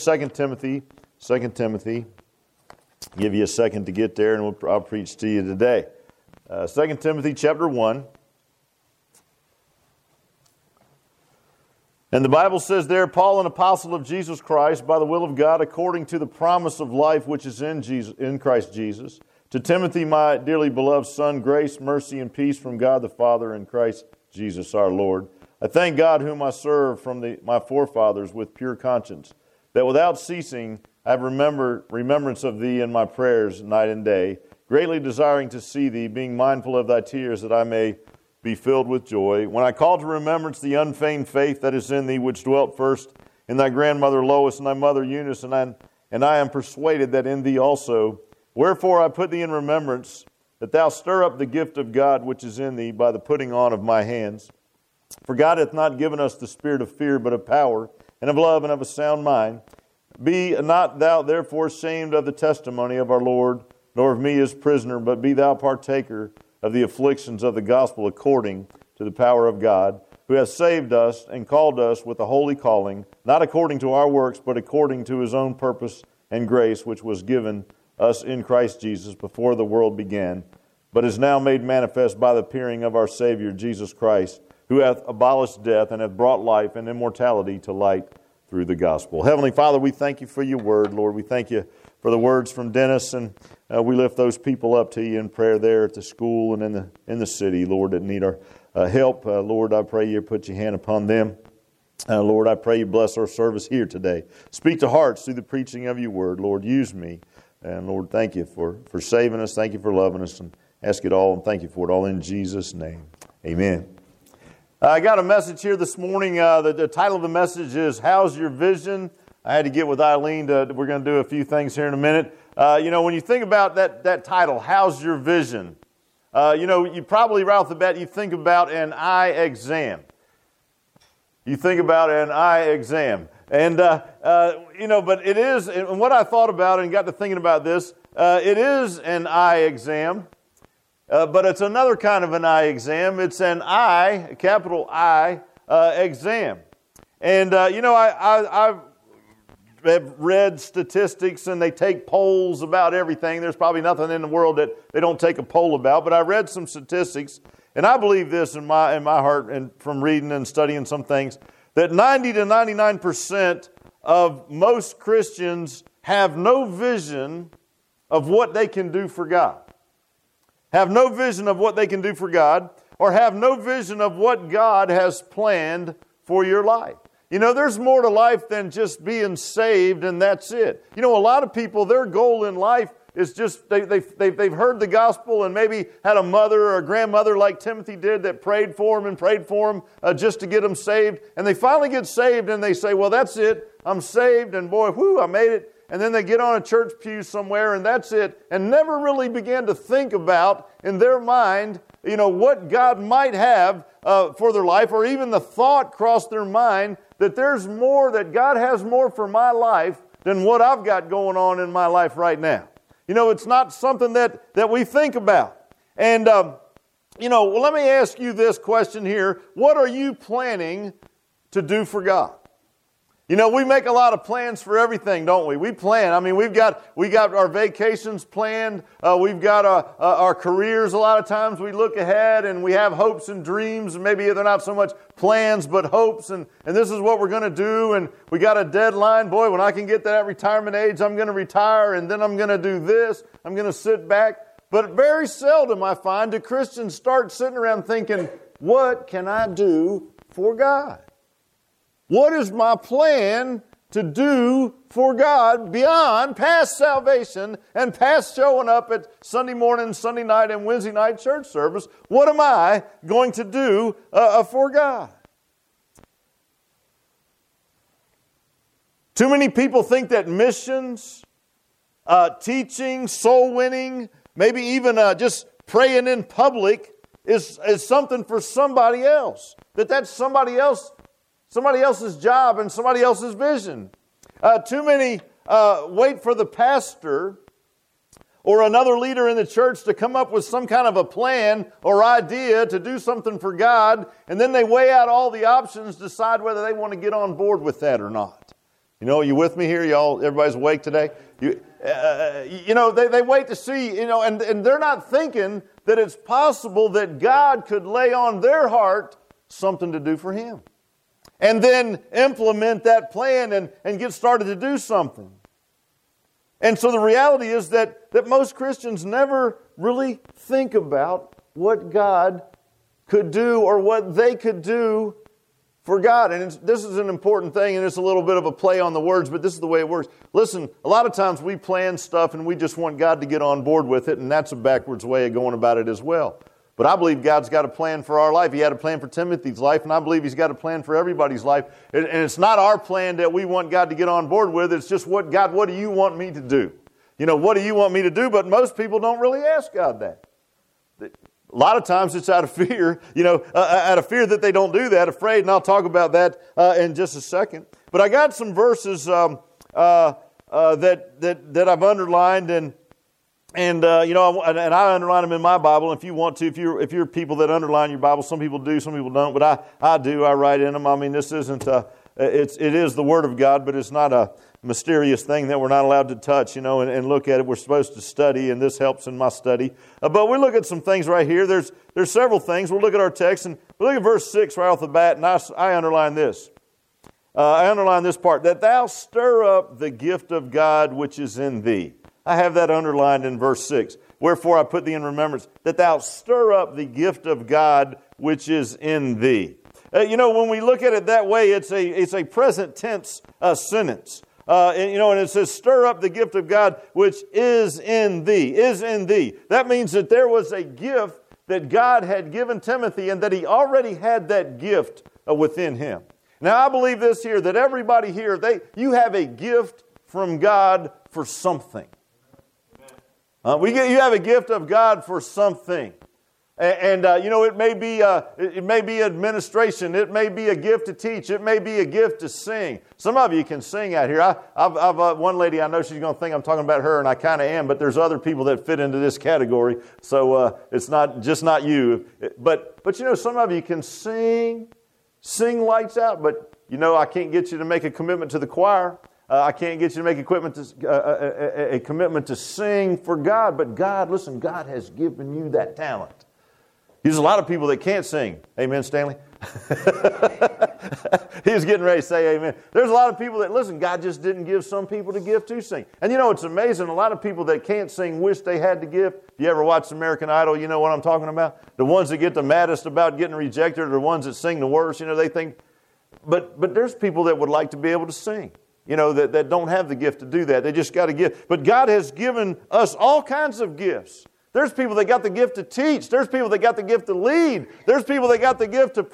2 Timothy. 2 Timothy. Give you a second to get there, and I'll preach to you today. 2 Timothy chapter 1. And the Bible says there, Paul, an apostle of Jesus Christ, by the will of God, according to the promise of life which is in Christ Jesus. To Timothy, my dearly beloved son, grace, mercy, and peace from God the Father and Christ Jesus our Lord. I thank God whom I serve from my forefathers with pure conscience, that without ceasing I have remembrance of thee in my prayers night and day, greatly desiring to see thee, being mindful of thy tears, that I may be filled with joy. When I call to remembrance the unfeigned faith that is in thee, which dwelt first in thy grandmother Lois and thy mother Eunice, and I am persuaded that in thee also. Wherefore I put thee in remembrance, that thou stir up the gift of God which is in thee by the putting on of my hands. For God hath not given us the spirit of fear, but of power, and of love, and of a sound mind. Be not thou therefore ashamed of the testimony of our Lord, nor of me his prisoner, but be thou partaker of the afflictions of the gospel according to the power of God, who hath saved us and called us with a holy calling, not according to our works, but according to his own purpose and grace, which was given us in Christ Jesus before the world began, but is now made manifest by the appearing of our Savior Jesus Christ, who hath abolished death and hath brought life and immortality to light through the gospel. Heavenly Father, we thank you for your word, Lord. We thank you for the words from Dennis, and we lift those people up to you in prayer there at the school and in the city, Lord, that need our help. Lord, I pray you put your hand upon them. Lord, I pray you bless our service here today. Speak to hearts through the preaching of your word. Lord, use me. And Lord, thank you for saving us. Thank you for loving us. And ask it all, and thank you for it all in Jesus' name. Amen. I got a message here this morning. The title of the message is, How's Your Vision? I had to get with Eileen. We're going to do a few things here in a minute. When you think about that title, How's Your Vision? You probably right off the bat, you think about an eye exam. You think about an eye exam. And, but it is, and what I thought about and got to thinking about this, it is an eye exam. But it's another kind of an eye exam. It's an eye, capital I, exam. And, I have read statistics, and they take polls about everything. There's probably nothing in the world that they don't take a poll about. But I read some statistics, and I believe this in my heart, and from reading and studying some things, that 90 to 99% of most Christians have no vision of what they can do for God. Have no vision of what they can do for God, or have no vision of what God has planned for your life. There's more to life than just being saved and that's it. A lot of people, their goal in life is just, they've heard the gospel and maybe had a mother or a grandmother like Timothy did that prayed for him just to get them saved. And they finally get saved and they say, well, that's it. I'm saved and boy, I made it. And then they get on a church pew somewhere and that's it. And never really began to think about in their mind, what God might have for their life, or even the thought crossed their mind that there's more, that God has more for my life than what I've got going on in my life right now. It's not something that we think about. And, let me ask you this question here. What are you planning to do for God? We make a lot of plans for everything, don't we? We plan. I mean, we got our vacations planned. We've got our careers. A lot of times we look ahead and we have hopes and dreams. And maybe they're not so much plans, but hopes. And this is what we're going to do. And we got a deadline. Boy, when I can get to that retirement age, I'm going to retire. And then I'm going to do this. I'm going to sit back. But very seldom, I find, do Christians start sitting around thinking, what can I do for God? What is my plan to do for God beyond past salvation and past showing up at Sunday morning, Sunday night, and Wednesday night church service? What am I going to do for God? Too many people think that missions, teaching, soul winning, maybe even just praying in public is something for somebody else. That's somebody else's job and somebody else's vision. Too many wait for the pastor or another leader in the church to come up with some kind of a plan or idea to do something for God, and then they weigh out all the options, decide whether they want to get on board with that or not. You know, you with me here? Y'all, everybody's awake today? They wait to see, and they're not thinking that it's possible that God could lay on their heart something to do for Him. And then implement that plan and get started to do something. And so the reality is that most Christians never really think about what God could do or what they could do for God. And this is an important thing, and it's a little bit of a play on the words, but this is the way it works. Listen, a lot of times we plan stuff and we just want God to get on board with it, and that's a backwards way of going about it as well. But I believe God's got a plan for our life. He had a plan for Timothy's life, and I believe He's got a plan for everybody's life. And it's not our plan that we want God to get on board with. It's just, God, what do you want me to do? What do you want me to do? But most people don't really ask God that. A lot of times it's out of fear, out of fear that they don't do that, afraid, and I'll talk about that in just a second. But I got some verses that I've underlined, and I underline them in my Bible. If you want to, if you're people that underline your Bible, some people do, some people don't, but I do. I write in them. I mean, this isn't it is the Word of God, but it's not a mysterious thing that we're not allowed to touch, and look at it. We're supposed to study, and this helps in my study. But we look at some things right here. There's several things. We'll look at our text, and we'll look at verse 6 right off the bat, and I underline this. I underline this part, that thou stir up the gift of God which is in thee. I have that underlined in verse 6. Wherefore I put thee in remembrance, that thou stir up the gift of God which is in thee. When we look at it that way, it's a present tense sentence. And it says, stir up the gift of God which is in thee, is in thee. That means that there was a gift that God had given Timothy and that he already had that gift within him. Now, I believe this here, that everybody here, you have a gift from God for something. You have a gift of God for something. And it may be administration. It may be a gift to teach. It may be a gift to sing. Some of you can sing out here. I've one lady, I know she's going to think I'm talking about her, and I kind of am, but there's other people that fit into this category. So it's not you. But some of you can sing lights out, but I can't get you to make a commitment to the choir. I can't get you to make a commitment to sing for God. But God, listen, God has given you that talent. There's a lot of people that can't sing. Amen, Stanley? He was getting ready to say amen. There's a lot of people that, listen, God just didn't give some people the gift to sing. And it's amazing. A lot of people that can't sing wish they had the gift. If you ever watch American Idol, you know what I'm talking about? The ones that get the maddest about getting rejected are the ones that sing the worst. They think. But there's people that would like to be able to sing. That don't have the gift to do that. They just got a gift. But God has given us all kinds of gifts. There's people that got the gift to teach. There's people that got the gift to lead. There's people that got the gift to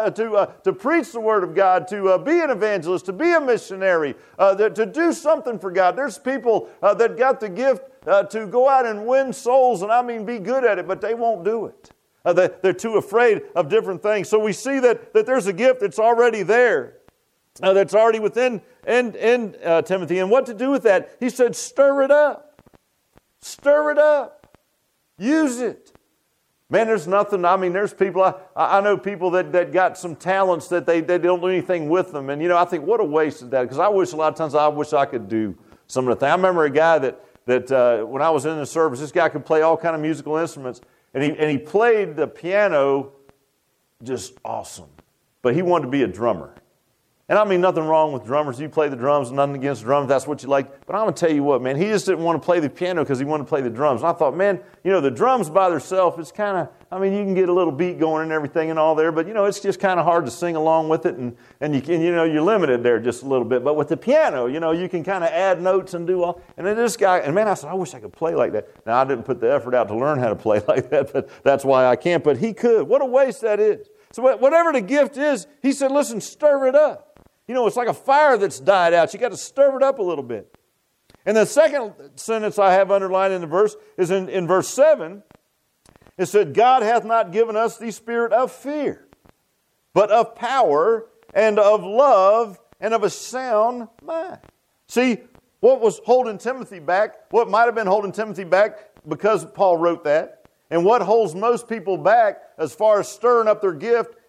preach the Word of God, to be an evangelist, to be a missionary, to do something for God. There's people that got the gift to go out and win souls, and be good at it, but they won't do it. They're too afraid of different things. So we see that there's a gift that's already there, that's already within Timothy. And what to do with that? He said, stir it up. Stir it up. Use it. Man, there's nothing, there's people, I know people that got some talents that they don't do anything with them. And, I think, what a waste of that. Because a lot of times I could do some of the things. I remember a guy that when I was in the service, this guy could play all kind of musical instruments. And he played the piano just awesome. But he wanted to be a drummer. And nothing wrong with drummers. You play the drums, nothing against drums. That's what you like. But I'm going to tell you what, man. He just didn't want to play the piano because he wanted to play the drums. And I thought, man, the drums by themselves, it's kind of, you can get a little beat going and everything and all there. But, it's just kind of hard to sing along with it. And you're limited there just a little bit. But with the piano, you can kind of add notes and do all. And then this guy, and man, I said, I wish I could play like that. Now, I didn't put the effort out to learn how to play like that. But that's why I can't. But he could. What a waste that is. So whatever the gift is, he said, listen, stir it up. It's like a fire that's died out. You got to stir it up a little bit. And the second sentence I have underlined in the verse is in verse 7. It said, God hath not given us the spirit of fear, but of power and of love and of a sound mind. See, what was holding Timothy back, what might have been holding Timothy back because Paul wrote that, and what holds most people back as far as stirring up their gift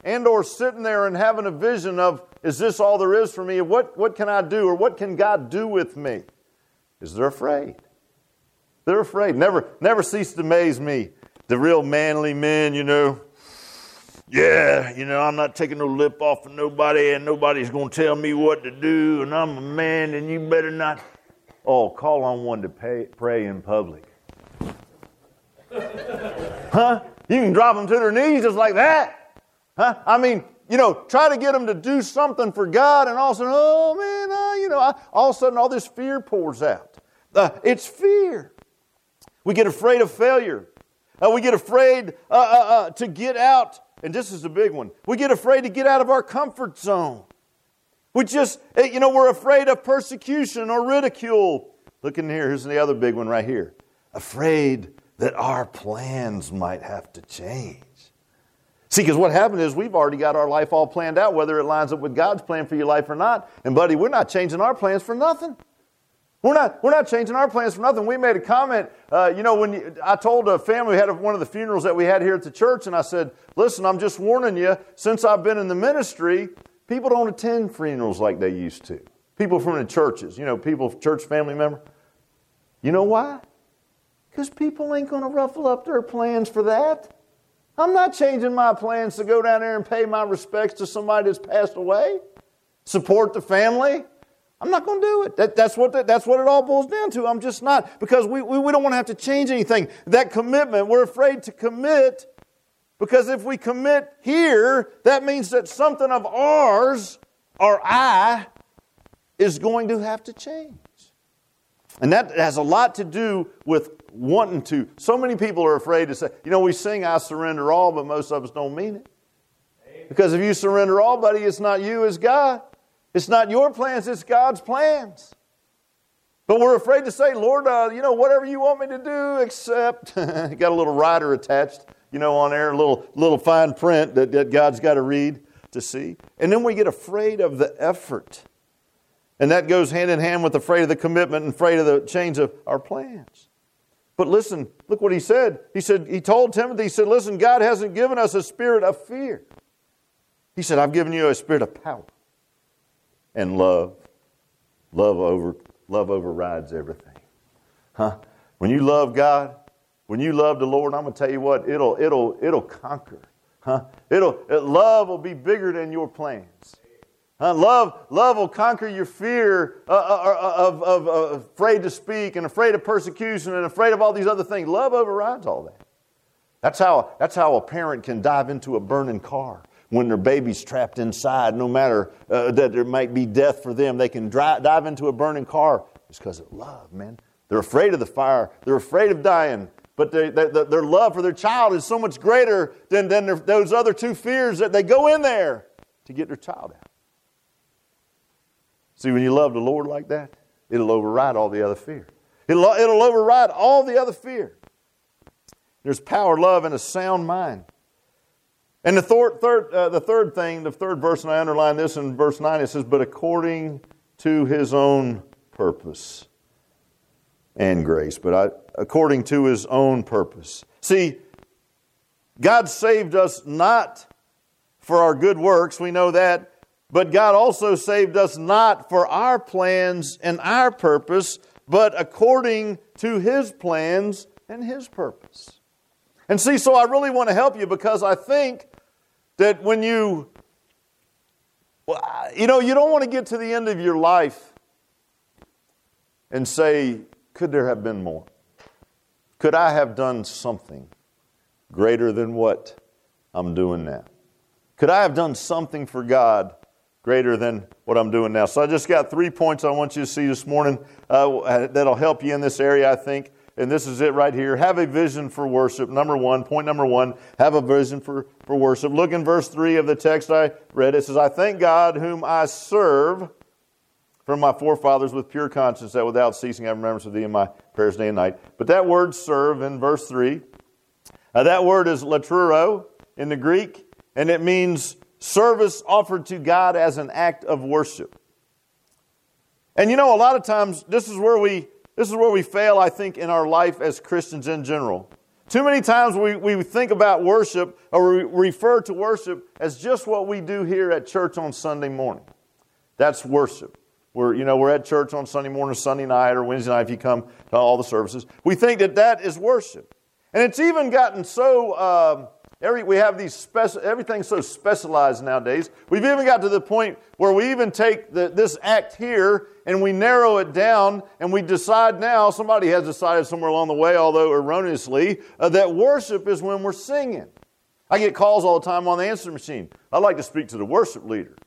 and or sitting there and having a vision of, is this all there is for me? What can I do, or what can God do with me? Is they're afraid. They're afraid. Never cease to amaze me. The real manly men, yeah, I'm not taking no lip off of nobody, and nobody's going to tell me what to do, and I'm a man, and you better not. Oh, call on one to pray in public. Huh? You can drop them to their knees just like that. Huh? I mean, try to get them to do something for God, and all of a sudden, oh man, all of a sudden all this fear pours out. It's fear. We get afraid of failure. We get afraid to get out, and this is the big one. We get afraid to get out of our comfort zone. We're afraid of persecution or ridicule. Look in here. Here's the other big one right here. Afraid that our plans might have to change. See, because what happened is we've already got our life all planned out, whether it lines up with God's plan for your life or not. And buddy, we're not changing our plans for nothing. We're not changing our plans for nothing. We made a comment, I told a family, we had one of the funerals that we had here at the church, and I said, listen, I'm just warning you, since I've been in the ministry, people don't attend funerals like they used to. People from the churches, church family member. You know why? Because people ain't going to ruffle up their plans for that. I'm not changing my plans to go down there and pay my respects to somebody that's passed away. Support the family. I'm not going to do it. That's what it all boils down to. I'm just not. Because we don't want to have to change anything. That commitment, we're afraid to commit. Because if we commit here, that means that something of ours, or I, is going to have to change. And that has a lot to do with wanting to. So many people are afraid to say, we sing, I surrender all, but most of us don't mean it. Because if you surrender all, buddy, it's not you, it's God. It's not your plans, it's God's plans. But we're afraid to say, Lord, whatever you want me to do, except, got a little rider attached, on there, a little fine print that God's got to read to see. And then we get afraid of the effort. And that goes hand in hand with afraid of the commitment and afraid of the change of our plans. But listen, look what he said. He told Timothy, he said, listen, God hasn't given us a spirit of fear. He said, I've given you a spirit of power and love. Love overrides everything. Huh? When you love God, when you love the Lord, I'm going to tell you what, it'll conquer. Huh? Love will be bigger than your plans. Love will conquer your fear of afraid to speak and afraid of persecution and afraid of all these other things. Love overrides all that. That's how a parent can dive into a burning car when their baby's trapped inside. No matter that there might be death for them, they can dive into a burning car. It's because of love, man. They're afraid of the fire. They're afraid of dying. But their love for their child is so much greater than those other two fears that they go in there to get their child out. See, when you love the Lord like that, it'll override all the other fear. It'll override all the other fear. There's power, love, and a sound mind. And the third verse, and I underline this in verse 9, it says, but according to His own purpose and grace. According to His own purpose. See, God saved us not for our good works, we know that, but God also saved us not for our plans and our purpose, but according to His plans and His purpose. And see, so I really want to help you, because I think that when you don't want to get to the end of your life and say, could there have been more? Could I have done something greater than what I'm doing now? Could I have done something for God greater than what I'm doing now? So I just got 3 points I want you to see this morning that'll help you in this area, I think. And this is it right here. Have a vision for worship. Point number one, have a vision for worship. Look in verse 3 of the text I read. It says, I thank God whom I serve from my forefathers with pure conscience, that without ceasing I have remembrance of thee in my prayers day and night. But that word serve in verse 3, that word is latruro in the Greek, and it means service offered to God as an act of worship. And a lot of times this is where we fail, I think, in our life as Christians in general. Too many times we think about worship, or we refer to worship as just what we do here at church on Sunday morning. That's worship. We're at church on Sunday morning, Sunday night, or Wednesday night if you come to all the services. We think that is worship. And it's even gotten so, we have everything's so specialized nowadays. We've even got to the point where we even take this act here and we narrow it down and we decide now, somebody has decided somewhere along the way, although erroneously, that worship is when we're singing. I get calls all the time on the answer machine. I'd like to speak to the worship leader.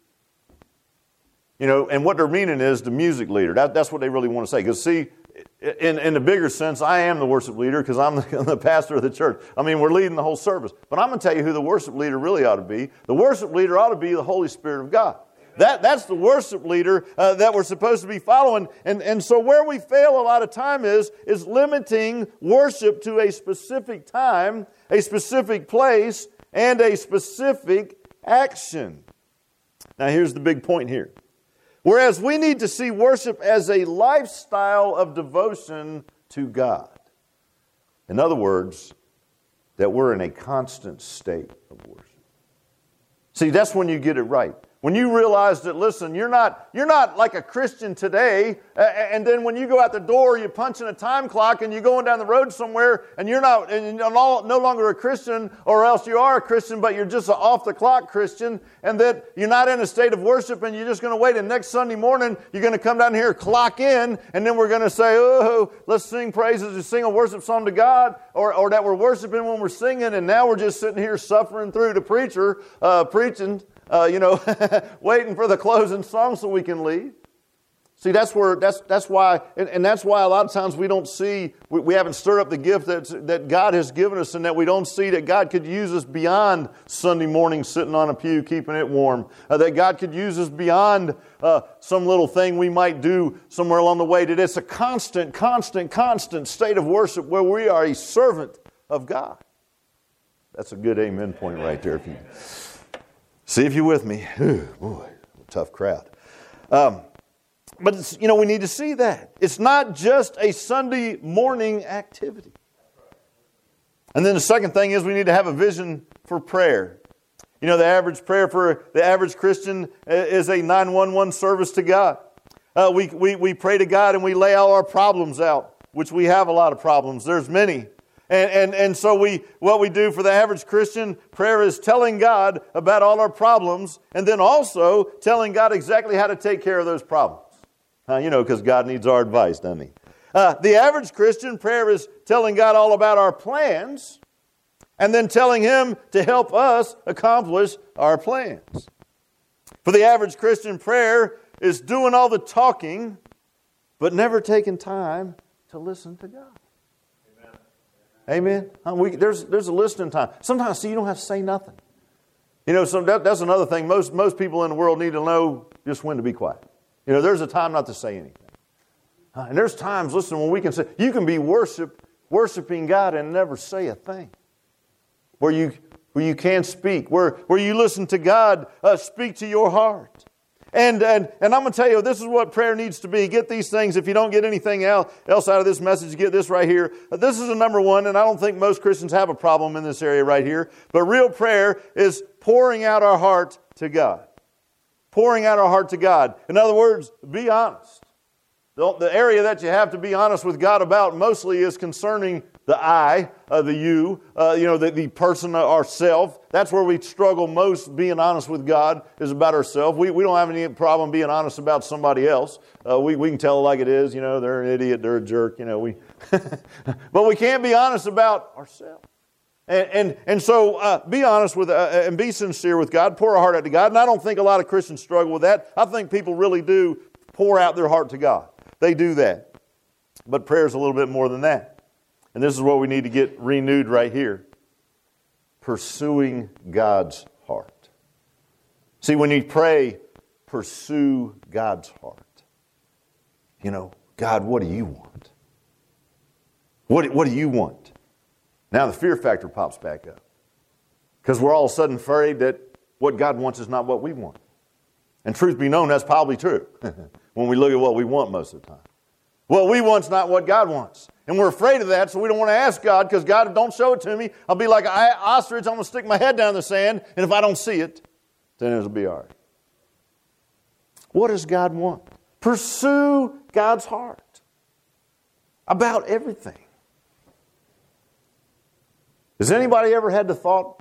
And what they're meaning is the music leader. That's what they really want to say. Because see, in the bigger sense, I am the worship leader because I'm the pastor of the church. I mean, we're leading the whole service. But I'm going to tell you who the worship leader really ought to be. The worship leader ought to be the Holy Spirit of God. That's the worship leader that we're supposed to be following. And so where we fail a lot of time is limiting worship to a specific time, a specific place, and a specific action. Now here's the big point here. Whereas we need to see worship as a lifestyle of devotion to God. In other words, that we're in a constant state of worship. See, that's when you get it right. When you realize that, listen, you're not like a Christian today, and then when you go out the door, you punch in a time clock, and you're going down the road somewhere, and you're no longer a Christian, or else you are a Christian, but you're just an off-the-clock Christian, and that you're not in a state of worship, and you're just going to wait, and next Sunday morning, you're going to come down here, clock in, and then we're going to say, oh, let's sing praises and sing a worship song to God, or that we're worshiping when we're singing, and now we're just sitting here suffering through the preacher, preaching, waiting for the closing song so we can leave. See, that's why a lot of times we don't see, we haven't stirred up the gift that God has given us, and that we don't see that God could use us beyond Sunday morning sitting on a pew keeping it warm. That God could use us beyond some little thing we might do somewhere along the way. That it's a constant state of worship where we are a servant of God. That's a good amen point right there. See if you're with me. Boy, tough crowd. But it's, we need to see that. It's not just a Sunday morning activity. And then the second thing is we need to have a vision for prayer. The average prayer for the average Christian is a 911 service to God. We pray to God and we lay all our problems out, which we have a lot of problems. There's many. And so what we do for the average Christian, prayer is telling God about all our problems, and then also telling God exactly how to take care of those problems. Because God needs our advice, doesn't He? The average Christian, prayer is telling God all about our plans, and then telling Him to help us accomplish our plans. For the average Christian, prayer is doing all the talking, but never taking time to listen to God. Amen. There's a listening time. Sometimes, you don't have to say nothing. That's another thing. Most people in the world need to know just when to be quiet. There's a time not to say anything. And there's times, listen, when we can say, you can be worshiping God and never say a thing. Where you can't speak. Where you listen to God speak to your heart. And I'm going to tell you, this is what prayer needs to be. Get these things. If you don't get anything else out of this message, get this right here. This is a number one, and I don't think most Christians have a problem in this area right here. But real prayer is pouring out our heart to God. Pouring out our heart to God. In other words, be honest. The area that you have to be honest with God about mostly is concerning the I, the you, the person, ourself. That's where we struggle most. Being honest with God is about ourselves. We don't have any problem being honest about somebody else. We can tell it like it is. They're an idiot, they're a jerk. But we can't be honest about ourselves. And so be honest with and be sincere with God. Pour our heart out to God. And I don't think a lot of Christians struggle with that. I think people really do pour out their heart to God. They do that. But prayer is a little bit more than that. And this is what we need to get renewed right here. Pursuing God's heart. See, when you pray, pursue God's heart. God, what do you want? What do you want? Now the fear factor pops back up. Because we're all of a sudden afraid that what God wants is not what we want. And truth be known, that's probably true when we look at what we want most of the time. Well, we want's not what God wants. And we're afraid of that, so we don't want to ask God, because God, don't show it to me. I'll be like an ostrich. I'm going to stick my head down in the sand, and if I don't see it, then it'll be all right. What does God want? Pursue God's heart about everything. Has anybody ever had the thought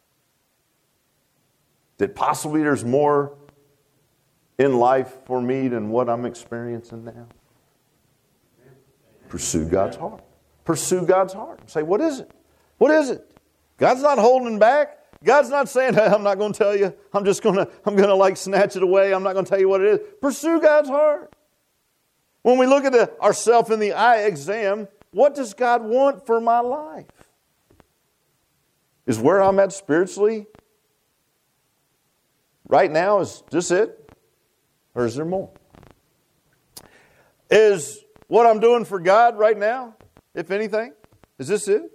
that possibly there's more in life for me than what I'm experiencing now? Pursue God's heart. Pursue God's heart. Say, what is it? What is it? God's not holding back. God's not saying, hey, I'm not going to tell you. I'm going to like snatch it away. I'm not going to tell you what it is. Pursue God's heart. When we look at ourselves in the eye exam, what does God want for my life? Is where I'm at spiritually right now, is this it? Or is there more? Is what I'm doing for God right now, if anything, is this it?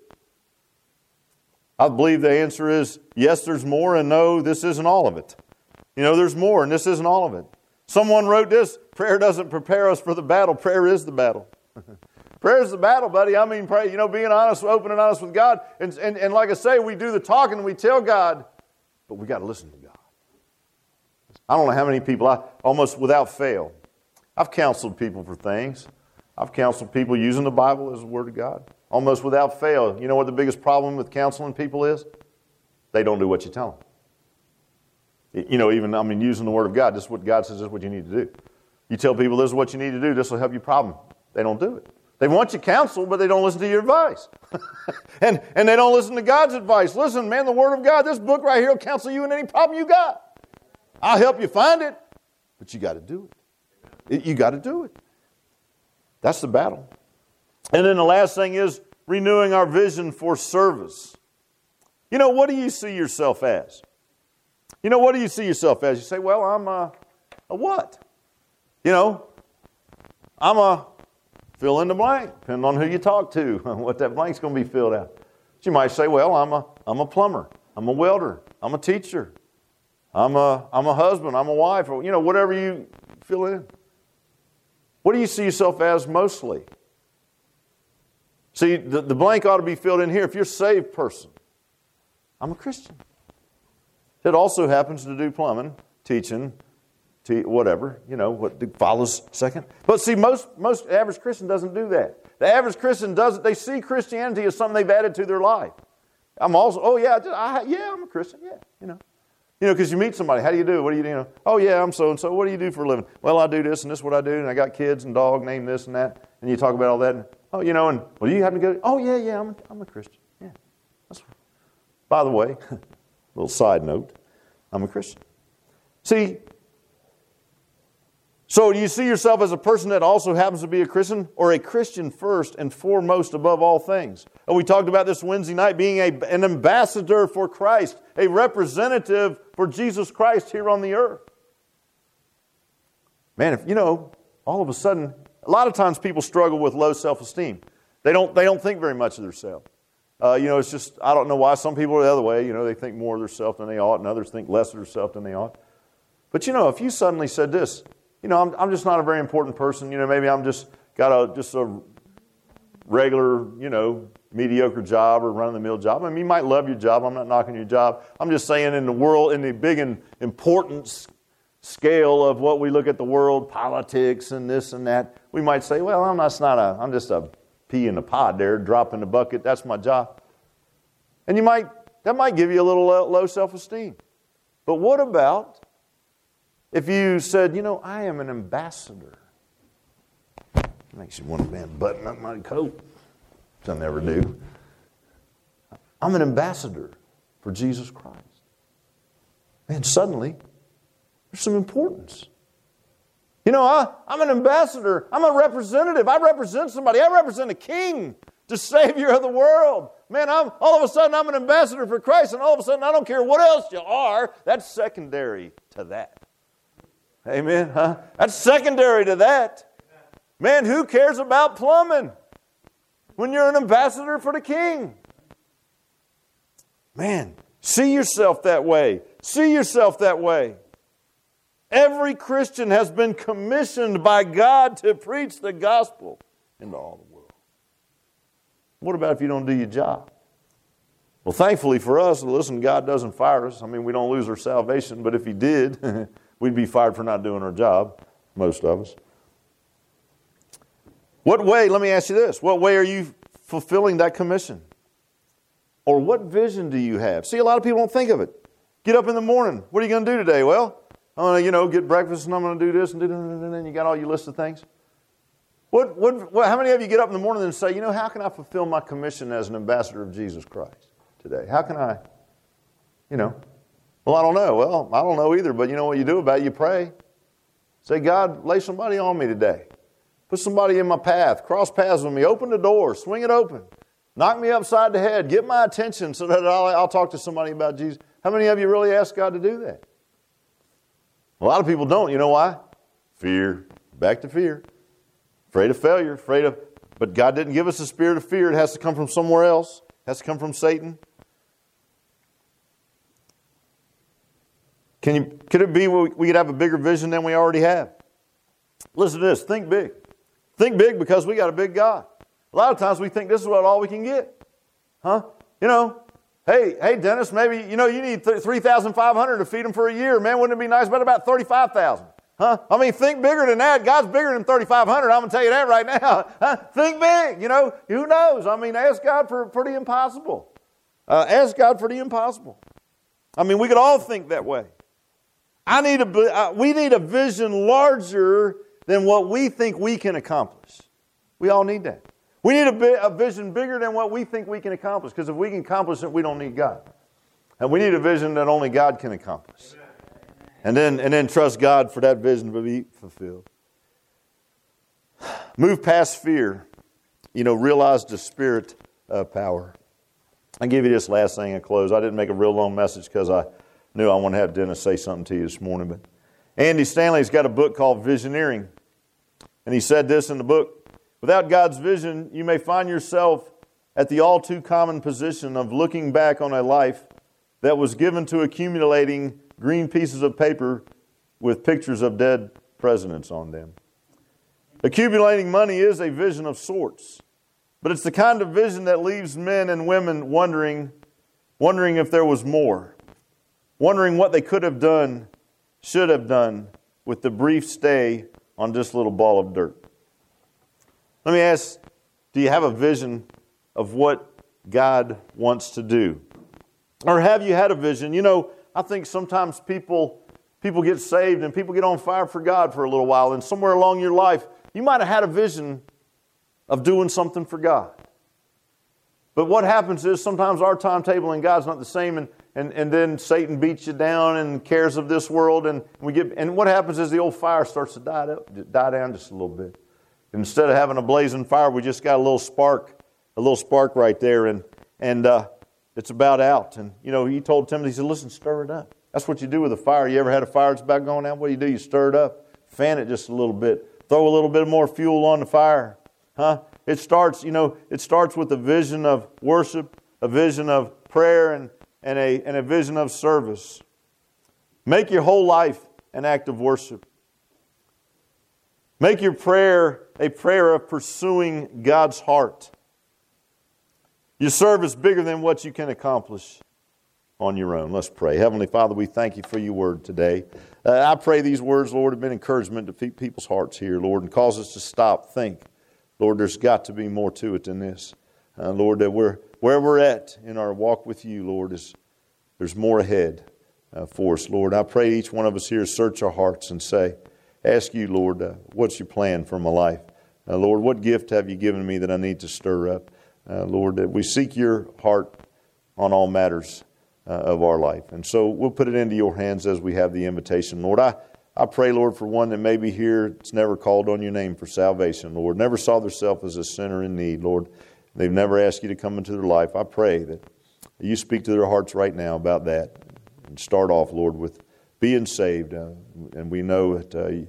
I believe the answer is yes, there's more, and no, this isn't all of it. There's more, and this isn't all of it. Someone wrote this: prayer doesn't prepare us for the battle, prayer is the battle. Prayer is the battle, buddy. I mean, pray, being honest, open and honest with God. And like I say, we do the talking and we tell God, but we got to listen to God. I don't know how many people, almost without fail, I've counseled people for things. I've counseled people using the Bible as the Word of God. Almost without fail. You know what the biggest problem with counseling people is? They don't do what you tell them. Using the Word of God, this is what God says, this is what you need to do. You tell people this is what you need to do, this will help your problem. They don't do it. They want you counseled, but they don't listen to your advice. and they don't listen to God's advice. Listen, man, the Word of God, this book right here will counsel you in any problem you got. I'll help you find it, but you got to do it. You got to do it. That's the battle. And then the last thing is renewing our vision for service. What do you see yourself as? What do you see yourself as? You say, well, I'm a what? I'm a fill in the blank, depending on who you talk to, what that blank's going to be filled out. But you might say, well, I'm a plumber, I'm a welder, I'm a teacher, I'm a husband, I'm a wife, or whatever you fill in. What do you see yourself as mostly? See, the blank ought to be filled in here. If you're a saved person, I'm a Christian. It also happens to do plumbing, teaching, whatever, what follows second. But see, most average Christian doesn't do that. The average Christian doesn't. They see Christianity as something they've added to their life. I'm also, I'm a Christian, because you meet somebody. How do you do? What do you do? Oh, yeah, I'm so-and-so. What do you do for a living? Well, I do this, and this is what I do, and I got kids and dog, name this and that. And you talk about all that. And, and well, you happen to go, oh, yeah, I'm a Christian. Yeah. By the way, little side note, I'm a Christian. See, so do you see yourself as a person that also happens to be a Christian, or a Christian first and foremost above all things? And we talked about this Wednesday night, being an ambassador for Christ, a representative for Jesus Christ here on the earth. Man, if all of a sudden, a lot of times people struggle with low self-esteem. They don't think very much of themselves. It's just, I don't know why some people are the other way. They think more of themselves than they ought, and others think less of themselves than they ought. But if you suddenly said this, I'm just not a very important person. Maybe I'm just got a regular, mediocre job or run-of-the-mill job. I mean, you might love your job. I'm not knocking your job. I'm just saying in the world, in the big and important scale of what we look at the world, politics and this and that, we might say, well, I'm just a pea in the pod there, drop in the bucket. That's my job. And that might give you a little low self-esteem. But what about if you said, I am an ambassador? It makes you want to button up my coat, which I never do. I'm an ambassador for Jesus Christ. Man, suddenly, there's some importance. I'm an ambassador. I'm a representative. I represent somebody. I represent a king, the Savior of the world. Man, all of a sudden, I'm an ambassador for Christ, and all of a sudden, I don't care what else you are. That's secondary to that. Amen, huh? That's secondary to that. Man, who cares about plumbing when you're an ambassador for the King? Man, see yourself that way. See yourself that way. Every Christian has been commissioned by God to preach the gospel into all the world. What about if you don't do your job? Well, thankfully for us, listen, God doesn't fire us. I mean, we don't lose our salvation, but if He did, we'd be fired for not doing our job, most of us. What way, let me ask you this, what way are you fulfilling that commission? Or what vision do you have? See, a lot of people don't think of it. Get up in the morning. What are you going to do today? Well, I'm going to, get breakfast and I'm going to do this and do that, and then you got all your list of things. How many of you get up in the morning and say, how can I fulfill my commission as an ambassador of Jesus Christ today? How can I, Well, I don't know. Well, I don't know either, but you know what you do about it? You pray. Say, God, lay somebody on me today. Put somebody in my path. Cross paths with me. Open the door. Swing it open. Knock me upside the head. Get my attention so that I'll talk to somebody about Jesus. How many of you really ask God to do that? A lot of people don't. You know why? Fear. Back to fear. Afraid of failure. But God didn't give us a spirit of fear. It has to come from somewhere else. It has to come from Satan. Could it be we could have a bigger vision than we already have? Listen to this. Think big. Think big because we got a big God. A lot of times we think this is all we can get. Huh? Hey, Dennis, maybe, you need 3,500 to feed them for a year. Man, wouldn't it be nice about 35,000? Huh? I mean, think bigger than that. God's bigger than 3,500. I'm going to tell you that right now. Huh? Think big. Who knows? I mean, ask God for the impossible. Ask God for the impossible. I mean, we could all think that way. We need a vision larger than what we think we can accomplish. We all need that. We need a vision bigger than what we think we can accomplish, because if we can accomplish it, we don't need God. And we need a vision that only God can accomplish. And then trust God for that vision to be fulfilled. Move past fear. Realize the Spirit of power. I'll give you this last thing and close. I didn't make a real long message because I knew I wanted to have Dennis say something to you this morning. But Andy Stanley's got a book called Visioneering. And he said this in the book: without God's vision, you may find yourself at the all too common position of looking back on a life that was given to accumulating green pieces of paper with pictures of dead presidents on them. Accumulating money is a vision of sorts, but it's the kind of vision that leaves men and women wondering if there was more, wondering what they could have done, should have done with the brief stay on this little ball of dirt. Let me ask, do you have a vision of what God wants to do? Or have you had a vision? I think sometimes people get saved and people get on fire for God for a little while, and somewhere along your life, you might have had a vision of doing something for God. But what happens is sometimes our timetable and God's not the same, and then Satan beats you down and cares of this world, and what happens is the old fire starts to die down just a little bit. Instead of having a blazing fire, we just got a little spark right there, and it's about out. And he told Timothy, he said, listen, stir it up. That's what you do with a fire. You ever had a fire that's about going out? What do? You stir it up, fan it just a little bit, throw a little bit more fuel on the fire. Huh? It starts with a vision of worship, a vision of prayer, and a vision of service. Make your whole life an act of worship. Make your prayer a prayer of pursuing God's heart. Your service is bigger than what you can accomplish on your own. Let's pray. Heavenly Father, we thank you for your word today. I pray these words, Lord, have been encouragement to people's hearts here, Lord, and cause us to stop, think. Lord, there's got to be more to it than this. Lord, that where we're at in our walk with you, Lord, there's more ahead for us, Lord. I pray each one of us here search our hearts and ask you, Lord, what's your plan for my life? Lord, what gift have you given me that I need to stir up? Lord, that we seek your heart on all matters of our life. And so we'll put it into your hands as we have the invitation. Lord, I pray, Lord, for one that may be here that's never called on your name for salvation, Lord, never saw themselves as a sinner in need, Lord. They've never asked you to come into their life. I pray that you speak to their hearts right now about that. And start off, Lord, with being saved. And we know that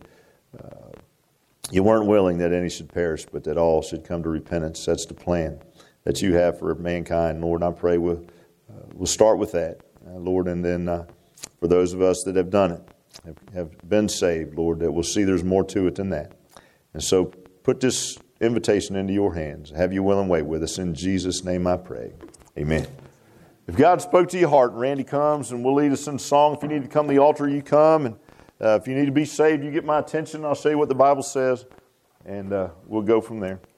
you weren't willing that any should perish, but that all should come to repentance. That's the plan that you have for mankind, Lord. And I pray we'll start with that, Lord, and then for those of us that have done it, have been saved, Lord, that will see there's more to it than that. And so put this invitation into your hands. Have your will and way with us. In Jesus' name I pray. Amen. If God spoke to your heart, Randy comes and we'll lead us in song. If you need to come to the altar, you come. And if you need to be saved, you get my attention. I'll show you what the Bible says. And we'll go from there.